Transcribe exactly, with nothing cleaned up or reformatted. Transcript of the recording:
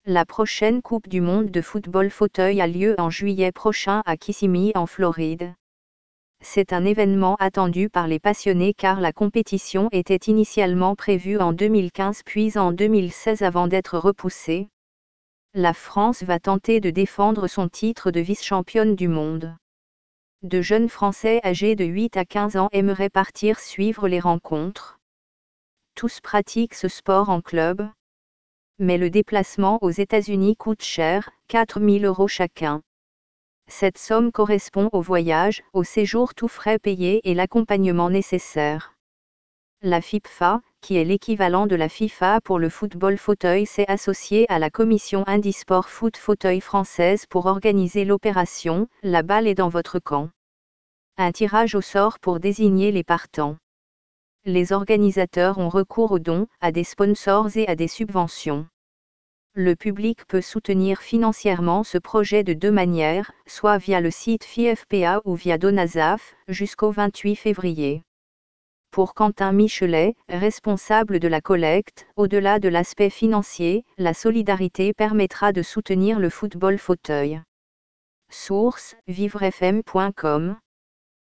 La prochaine Coupe du monde de football fauteuil a lieu en juillet prochain à Kissimmee en Floride. C'est un événement attendu par les passionnés car la compétition était initialement prévue en deux mille quinze puis en deux mille seize avant d'être repoussée. La France va tenter de défendre son titre de vice-championne du monde. De jeunes Français âgés de huit à quinze ans aimeraient partir suivre les rencontres. Tous pratiquent ce sport en club. Mais le déplacement aux États-Unis coûte cher, quatre mille euros chacun. Cette somme correspond au voyage, au séjour tout frais payés et l'accompagnement nécessaire. La FIFA, qui est l'équivalent de la FIFA pour le football fauteuil, s'est associée à la commission Handisport Foot Fauteuil française pour organiser l'opération « La balle est dans votre camp ». Un tirage au sort pour désigner les partants. Les organisateurs ont recours aux dons, à des sponsors et à des subventions. Le public peut soutenir financièrement ce projet de deux manières, soit via le site F I F P A ou via Donasaf, jusqu'au vingt-huit février. Pour Quentin Michelet, responsable de la collecte, au-delà de l'aspect financier, la solidarité permettra de soutenir le football fauteuil. Source: vivre f m point com